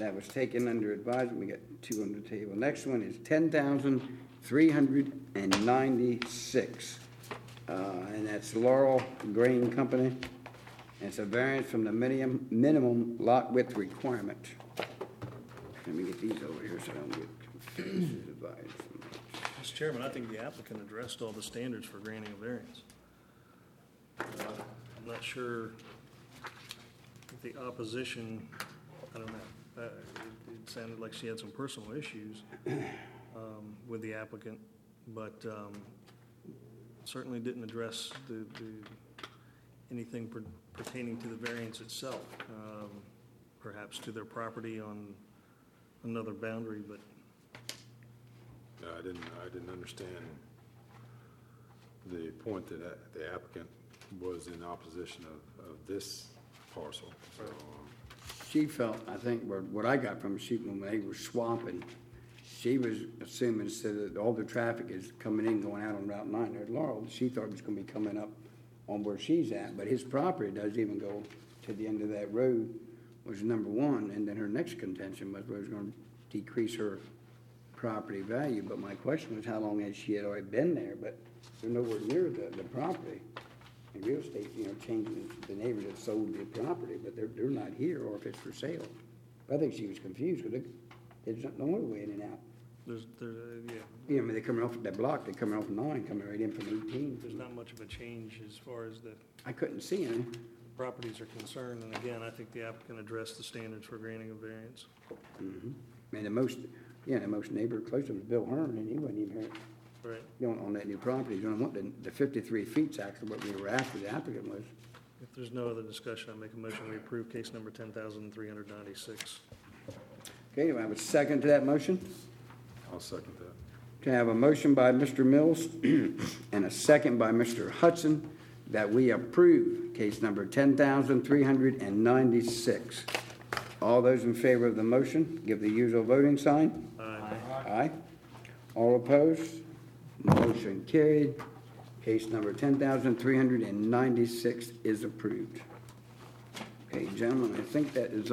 That was taken under advisement. We got two on the table. Next one is 10,396. And that's Laurel Grain Company. And it's a variance from the minimum lot width requirement. Let me get these over here so I don't get confused. Mr. Chairman, I think the applicant addressed all the standards for granting a variance. I'm not sure if the opposition, I don't know, it sounded like she had some personal issues with the applicant, but certainly didn't address anything pertaining to the variance itself, perhaps to their property on another boundary, but I didn't understand the point that the applicant was in opposition of this parcel. So, She felt, I think, what I got from she, when they were swapping, she was assuming that all the traffic is coming in, going out on Route 9 there at Laurel. She thought it was going to be coming up on where she's at, but his property doesn't even go to the end of that road, was number one. And then her next contention was where it was going to decrease her property value. But my question was how long had she already been there, but they're nowhere near the property. And real estate, changing the neighbors that sold the property, but they're not here, or if it's for sale. But I think she was confused because there's no other way in and out. yeah. I mean, they're coming off that block, they're coming off 9, coming right in from 18. There's not much of a change as far as the I couldn't see any. properties are concerned, and again, I think the applicant addressed the standards for granting a variance. Mm-hmm. And the most neighbor close to him was Bill Hearn, and he wasn't even here. Right. On that new property. You don't want the 53 feet's actually what we were after the applicant was. If there's no other discussion, I make a motion we approve case number 10,396. Okay, do I have a second to that motion? I'll second that. Okay, I have a motion by Mr. Mills and a second by Mr. Hudson that we approve case number 10,396. All those in favor of the motion, give the usual voting sign. Aye. Aye. All opposed? Motion carried. Case number 10,396 is approved. Okay, gentlemen, I think that is